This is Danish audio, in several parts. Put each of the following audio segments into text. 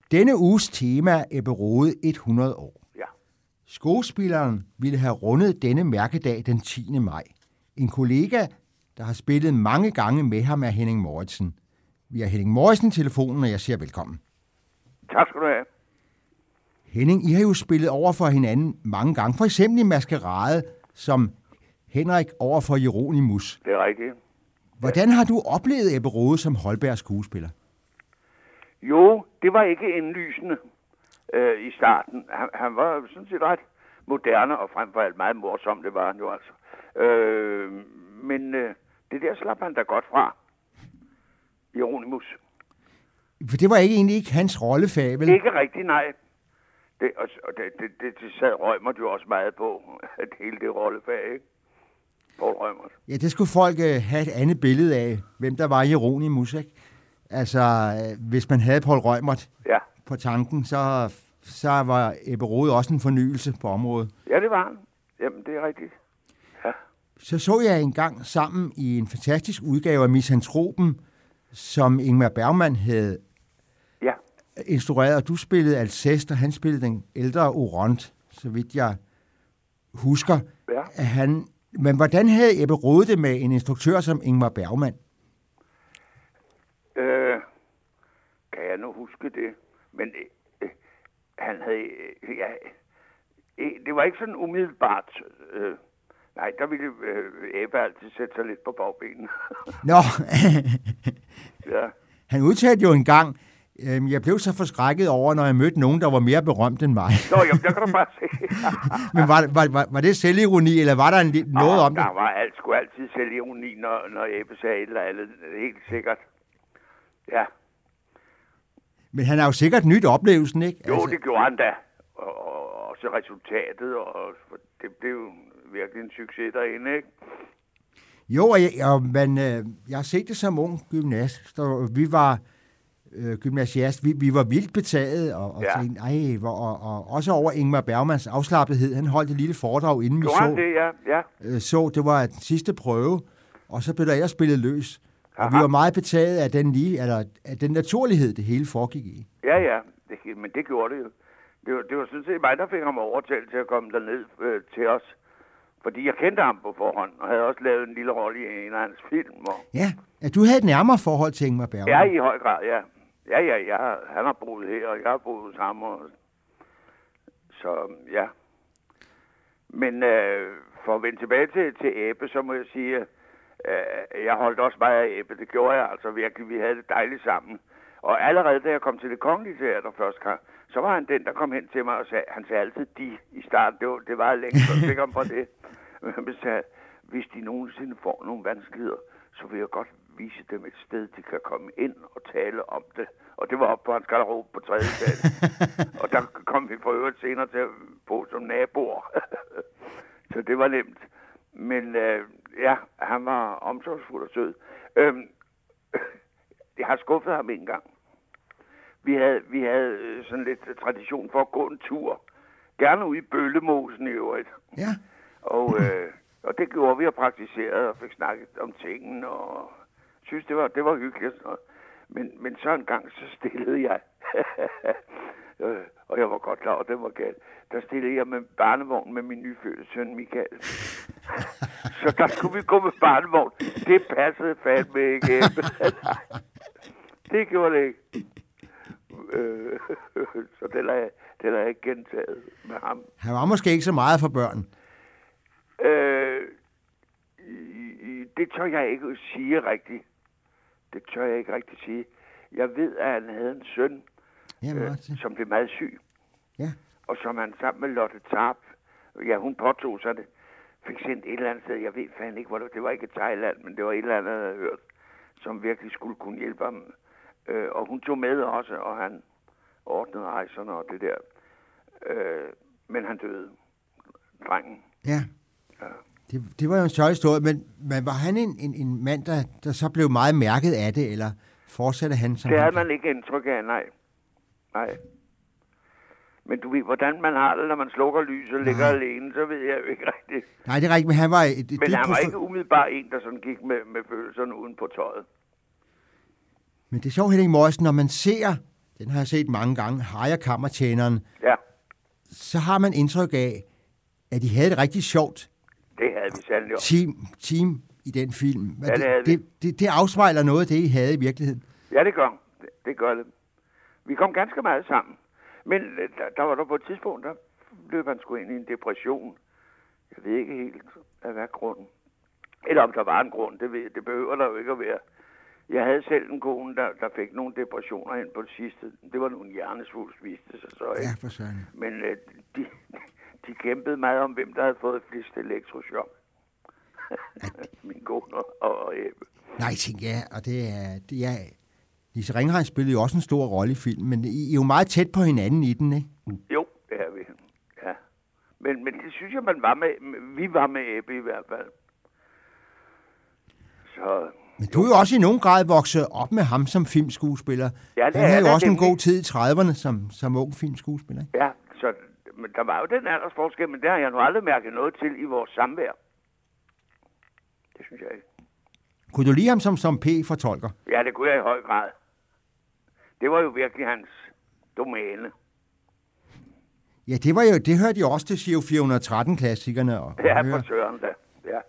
Denne uges tema er Ebbe Rode 100 år. Ja. Skuespilleren ville have rundet denne mærkedag den 10. maj. En kollega, der har spillet mange gange med ham, er Henning Moritzen. Vi har Henning Moritzen i telefonen, og jeg siger velkommen. Tak skal du have. Henning, I har jo spillet over for hinanden mange gange. For eksempel i Maskerade, som Henrik over for Jeronimus. Det er rigtigt. Hvordan har du oplevet Ebbe Rode som Holbergs skuespiller? Jo, det var ikke indlysende i starten. Han var sådan set ret moderne, og frem for alt meget morsom, det var han jo altså. Men det der slap han da godt fra. Jeronimus. For det var egentlig ikke hans rollefag, vel? Ikke rigtigt, nej. Det sad Reumert jo også meget på, at hele det rollefag, ikke? Poul Reumert. Ja, det skulle folk have et andet billede af, hvem der var Jeronimus, ikke? Altså, hvis man havde Poul Reumert på tanken, så var Ebbe Rode også en fornyelse på området. Ja, det var han. Jamen, det er rigtigt. Ja. Så jeg engang sammen i en fantastisk udgave af Misantropen, som Ingmar Bergman havde instrueret, og du spillede Alceste, og han spillede den ældre Oront, så vidt jeg husker. Ja. Men hvordan havde Ebbe Rode det med en instruktør som Ingmar Bergman? Kan jeg nu huske det? Men han havde... det var ikke sådan umiddelbart... nej, der ville Ebbe altid sætte sig lidt på bagbenene. Nå. Ja. Han udtalte jo engang, jeg blev så forskrækket over, når jeg mødte nogen, der var mere berømt end mig. Nå, jamen, der kan du bare se. Men var det selvironi, eller var der noget om det? Der var sgu altid selvironi, når Ebbe sagde et eller andet. Helt sikkert. Ja. Men han har jo sikkert nyt oplevelsen, ikke? Jo, det gjorde han da. Og så resultatet, og det blev jo virkelig en succes derinde, ikke? Jo, men jeg har set det som ung gymnast, og vi var gymnasiast. Vi var vildt betaget, og tænkte, og også over Ingmar Bergmans afslappethed. Han holdt et lille foredrag, inden vi så. Det var den sidste prøve, og så blev der spillet løs. Og vi var meget betaget af den naturlighed, det hele foregik i. Ja, men det gjorde det jo. Det var sådan set mig, der fik ham overtalt til at komme derned til os. Fordi jeg kendte ham på forhånd, og havde også lavet en lille rolle i en af hans film. Ja, du havde et nærmere forhold til Ingmar Bergman. Ja, i høj grad, ja. Ja, han har boet her, og jeg har boet hos ham. Så, ja. Men for at vende tilbage til Ebbe, så må jeg sige, jeg holdt også meget af Ebbe. Det gjorde jeg altså virkelig. Vi havde det dejligt sammen. Og allerede da jeg kom til Det Kongelige Teater første gang, så var han den, der kom hen til mig og sagde, han sagde altid de i starten. Det var længe, så fik ham for det. Men han sagde, hvis de nogensinde får nogle vanskeligheder, så vil jeg godt vise dem et sted, de kan komme ind og tale om det. Og det var oppe på hans garderobe på 3. sal. Og der kom vi for øvrigt senere til at bo som naboer. Så det var nemt. Men han var omsorgsfuld og sød. Jeg har skuffet ham en gang. Vi havde sådan lidt tradition for at gå en tur. Gerne ude i Bøllemosen i øvrigt. Ja. Og det gjorde vi og praktiserede og fik snakket om tingene og synes det var hyggeligt. Men så en gang så stillede jeg og jeg var godt klar over, det var galt. Der stillede jeg med barnevogn med min nyfødte søn Michael. Så der skulle vi gå med barnevogn. Det passede fandme ikke. Det gjorde det ikke. Så det har jeg ikke gentaget med ham. Han var måske ikke så meget for børn. Det tør jeg ikke sige rigtigt. Det tør jeg ikke rigtigt sige. Jeg ved, at han havde en søn, som blev meget syg. Ja. Og som han sammen med Lotte Tarp, hun påtog sig det, fik sendt et eller andet sted. Jeg ved fandme ikke, hvor det var ikke Thailand, men det var et eller andet, jeg havde hørt, som virkelig skulle kunne hjælpe ham. Og hun tog med også, og han ordnede rejserne og det der. Men han døde. Drengen. Ja. Det var jo en sjov historie, men var han en mand, der så blev meget mærket af det, eller fortsatte han som... Det havde man ikke indtryk af, nej. Men du ved, hvordan man har det, når man slukker lyset og ligger alene, så ved jeg jo ikke rigtigt. Nej, det er rigtigt, men han var... Men han var ikke umiddelbart en, der sådan gik med følelserne uden på tøjet. Men det er sjovt, Henning Moritzen, når man ser den har jeg set mange gange, Harry og Kammertjeneren, Ja, så har man indtryk af, at de havde det rigtig sjovt det havde vi sandelig også. team i den film. Ja, det havde vi. Det afspejler noget af det, I havde i virkeligheden. Ja, det gør. Det gør det. Vi kom ganske meget sammen. Men der var der på et tidspunkt, der løb han sgu ind i en depression. Jeg ved ikke helt, hvad grunden. Eller om der var en grund, det behøver der jo ikke at være. Jeg havde selv en kone, der fik nogle depressioner ind på det sidste. Det var nogle hjernesvulst, viste sig så. Ikke? Ja, for søren. Men de kæmpede meget om, hvem der havde fået flest elektrochok. Min kone og Ebbe. Nej, tænk, ja, og det er Lise Ringheim spillede jo også en stor rolle i filmen, men I er jo meget tæt på hinanden i den, ikke? Jo, det er vi. Ja. Men det synes jeg, man var med. Vi var med Ebbe i hvert fald. Så... Men du er jo også i nogen grad vokset op med ham som filmskuespiller. Ja, det han havde jo også en nemlig. god tid i 30'erne som ung filmskuespiller, ikke? Ja, så men der var jo den aldersforskel, men det har jeg nu aldrig mærket noget til i vores samvær. Det synes jeg ikke. Kunne du lide ham som P-fortolker? Ja, det kunne jeg i høj grad. Det var jo virkelig hans domæne. Ja, det hørte jo også til Giro 413-klassikerne. Ja, for søren da. Ja.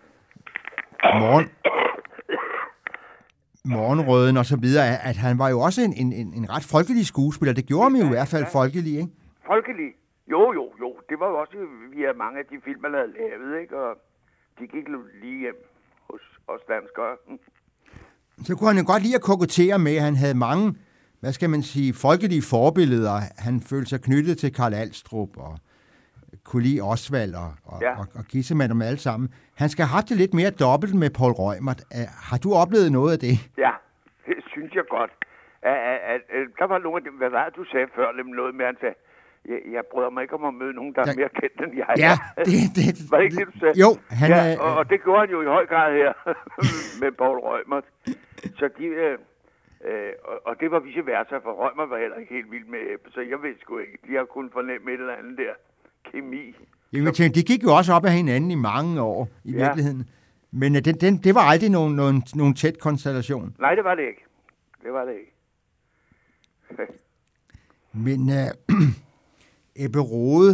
Morgenrøden og så videre, at han var jo også en ret folkelig skuespiller. Det gjorde ham jo i hvert fald folkelig, ikke? Folkelig? Jo. Det var jo også via mange af de film, man havde lavet, ikke? Og de gik lige hjem hos os danskere. Så kunne han jo godt lide at kokettere med, at han havde mange, hvad skal man sige, folkelige forbilleder. Han følte sig knyttet til Karl Alstrup og kunne lide Osvald og Gissemann og alle sammen. Han skal have haft det lidt mere dobbelt med Poul Reumert. Har du oplevet noget af det? Ja, det synes jeg godt. Der var nogle af dem, hvad var det, du sagde før, noget med, han sagde, jeg bryder mig ikke om at møde nogen, der er mere kendt end jeg. Ja, var det ikke det, du sagde? Jo. Og det gjorde han jo i høj grad her med Poul Reumert. Så og det var vice versa, for Reumert var heller ikke helt vild med Ebbe, så jeg ved sgu ikke. De har kun fornemt et eller andet der kemi. Jeg tænker, de gik jo også op af hinanden i mange år i virkeligheden. Men det var aldrig nogen tæt konstellation. Nej, det var det ikke. Det var det ikke. Men Ebbe Rode,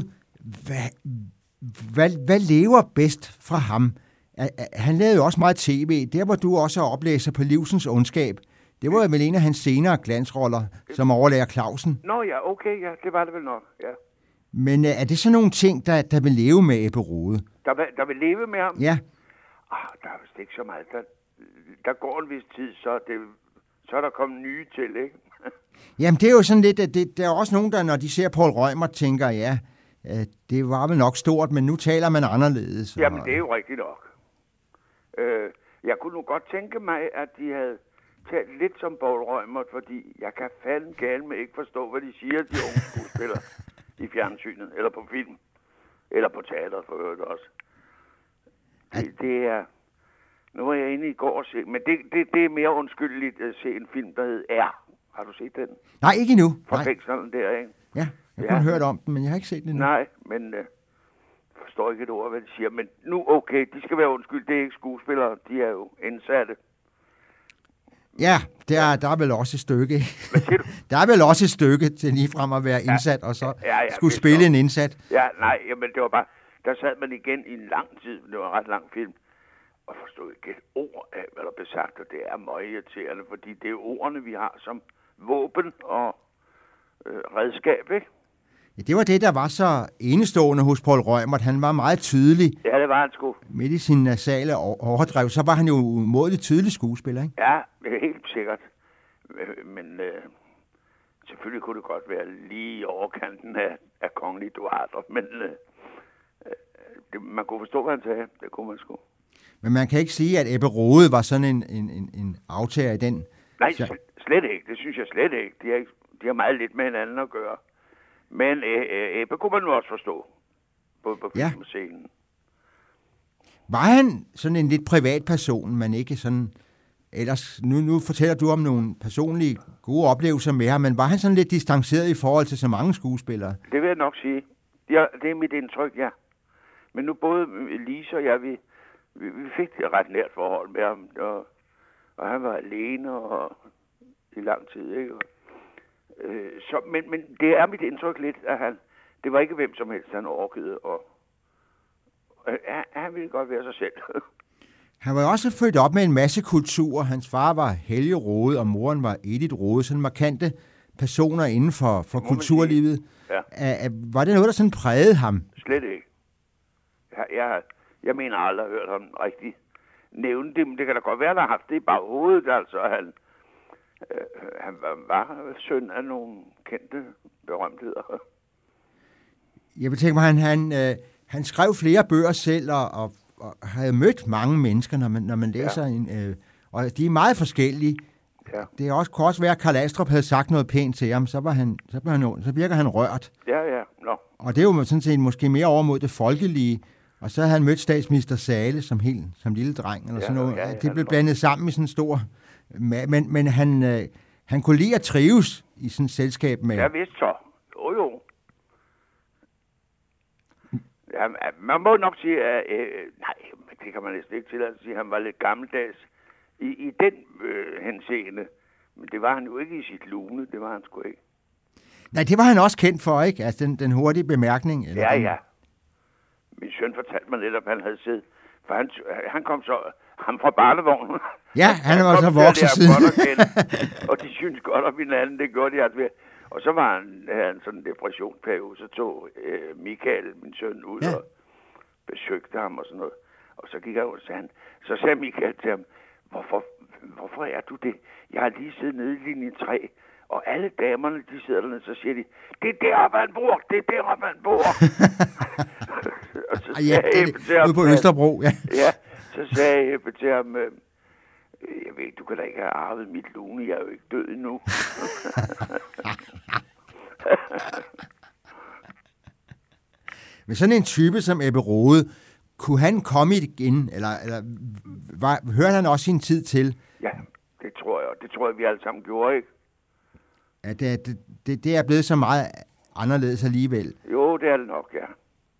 hvad lever bedst fra ham? Han lavede jo også meget tv. Der var du også oplæser på Livsens ondskab. Det var vel en af hans senere glansroller, som overlærer Clausen. Nå ja, okay, ja, det var det vel nok, ja. Men er det så nogle ting, der vil leve med Ebbe Rode? Der vil leve med ham? Ja. Der er vist ikke så meget. Der går en vis tid, så er der kommet nye til, ikke? Jamen, det er jo sådan lidt, at der er også nogen, der, når de ser Poul Reumert, tænker, ja, det var vel nok stort, men nu taler man anderledes. Jamen, det er jo rigtigt nok. Jeg kunne nu godt tænke mig, at de havde talt lidt som Poul Reumert, fordi jeg kan fandme galt med ikke forstå, hvad de siger, de unge skuespillere i fjernsynet, eller på film, eller på teater for øvrigt også. Det er... Nu var jeg inde i går og se, men det er mere undskyldeligt at se en film, der hed R. Har du set den? Nej, ikke endnu. Fra fængslerne der, ikke? Ja, jeg har kun hørt om den, men jeg har ikke set den endnu. Nej, men forstår ikke et ord, hvad de siger. Men nu okay, de skal være undskyldt. Det er ikke skuespillere, de er jo indsatte. Ja, der er vel også et stykke. Hvad siger du? Der er vel også et stykke til ligefrem at være indsat, og så skulle spille en indsat. Ja, nej, men det var bare... Der sad man igen i en lang tid, det var en ret lang film, og forstod ikke et ord af, hvad der blev sagt, og det er meget irriterende, fordi det er ordene, vi har som våben og redskab, ikke? Ja, det var det, der var så enestående hos Poul Reumert. Han var meget tydelig. Ja, det var han sgu. Midt i sin nasale overdrev, så var han jo umådelig tydelig skuespiller, ikke? Ja, helt sikkert. Men selvfølgelig kunne det godt være lige i overkanten af kongelige duarter, men man kunne forstå, hvad han sagde. Det kunne man sgu. Men man kan ikke sige, at Ebbe Rode var sådan en aftager i den. Nej, slet ikke. Det synes jeg slet ikke. De har meget lidt med hinanden at gøre. Men Ebbe kunne man nu også forstå på filmscenen. Var han sådan en lidt privat person, men ikke sådan... Ellers, nu fortæller du om nogle personlige gode oplevelser med ham, men var han sådan lidt distanceret i forhold til så mange skuespillere? Det vil jeg nok sige. Ja, det er mit indtryk, ja. Men nu både Lise og jeg, vi fik et ret nært forhold med ham, og han var alene og i lang tid, ikke? Men det er mit indtryk lidt, at det var ikke hvem som helst, han orkede, og han ville godt være sig selv. Han var også født op med en masse kultur. Hans far var Helge Rode, og moren var Edith Rode, sådan markante personer inden for kulturlivet. Ja. Var det noget, der sådan prægede ham? Slet ikke. Jeg mener aldrig, at jeg har hørt ham rigtig nævne det, men det kan da godt være, at han har haft det i baghovedet. Altså, han var søn af nogle kendte berømtheder. Jeg vil tænke mig, han skrev flere bøger selv, og havde mødt mange mennesker, når man læser og de er meget forskellige. Ja. Det kunne også være, at Karl Astrup havde sagt noget pænt til ham, så virker han rørt. Ja. No. Og det er jo sådan set måske mere over mod det folkelige. Og så havde han mødt statsminister Zahle som lille dreng, eller sådan noget. Det blev blandet sammen i sådan en stor... Men han kunne lide at trives i sådan et selskab med... Ja, vist så. Jo. Ja, man må nok sige, at... nej, det kan man næsten ikke tillade at sige, at han var lidt gammeldags i den henseende. Men det var han jo ikke i sit lune, det var han sgu ikke. Nej, det var han også kendt for, ikke? Altså den hurtige bemærkning. Eller Ja. Min søn fortalte mig lidt, at han havde siddet... For han kom så... Ham fra barnevognen. Ja, han var så vokset siden. Og de synes godt om hinanden, det gjorde de altså. Og så var havde han sådan en depressionsperiode, så tog Michael, min søn, ud og besøgte ham og sådan noget. Og så gik jeg ud, så sagde Michael til ham, hvorfor er du det? Jeg har lige siddet nede i linje 3, og alle damerne, de sidder dernede, så siger de, det er deroppe, han bor, det er deroppe, han bor. Og så sagde ude på Østerbro, ja. Ja, så sagde jeg til ham, jeg ved, du kan da ikke have arvet mit lune, jeg er jo ikke død endnu. Men sådan en type som Ebbe Rode, kunne han komme igen, eller hørte han også sin tid til? Ja, det tror jeg, vi alle sammen gjorde, ikke? Ja, det er blevet så meget anderledes alligevel. Jo, det er det nok, ja.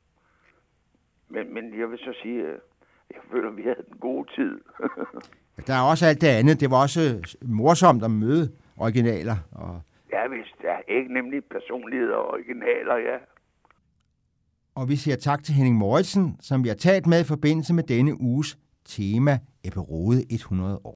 Men jeg vil så sige, jeg føler, at vi havde en god tid. Der er også alt det andet. Det var også morsomt at møde originaler. Ja, hvis der er ikke nemlig personligheder og originaler, ja. Og vi siger tak til Henning Moritzen, som vi har talt med i forbindelse med denne uges tema Ebbe Rode 100 år.